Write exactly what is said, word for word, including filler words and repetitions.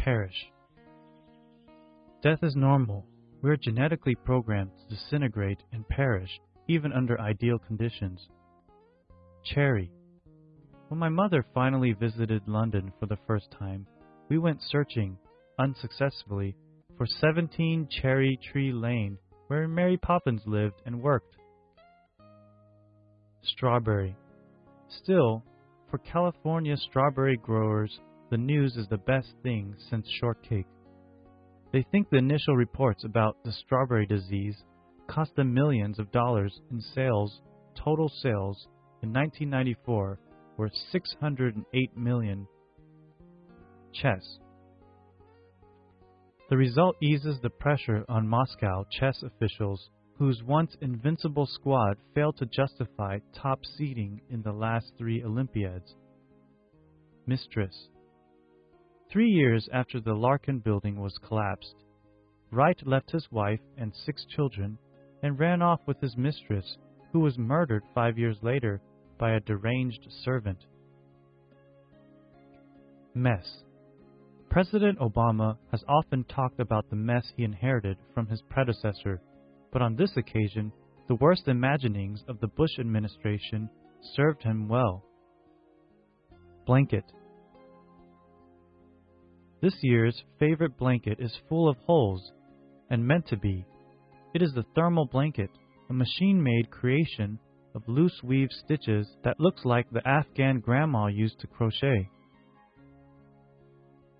perish. Death is normal. We are genetically programmed to disintegrate and perish, even under ideal conditions. Cherry. When my mother finally visited London for the first time, we went searching, unsuccessfully, for seventeen Cherry Tree Lane, where Mary Poppins lived and worked. Strawberry. Still, for California strawberry growers, the news is the best thing since shortcake. They think the initial reports about the strawberry disease cost them millions of dollars in sales. Total sales in nineteen ninety-four were six hundred eight million. Chess. The result eases the pressure on Moscow chess officials, whose once invincible squad failed to justify top seeding in the last three Olympiads. Mistress. Three years after the Larkin building was collapsed, Wright left his wife and six children and ran off with his mistress, who was murdered five years later by a deranged servant. Mess. President Obama has often talked about the mess he inherited from his predecessor, but on this occasion, the worst imaginings of the Bush administration served him well. Blanket. This year's favorite blanket is full of holes, and meant to be. It is the thermal blanket, a machine-made creation of loose weave stitches that looks like the Afghan grandma used to crochet.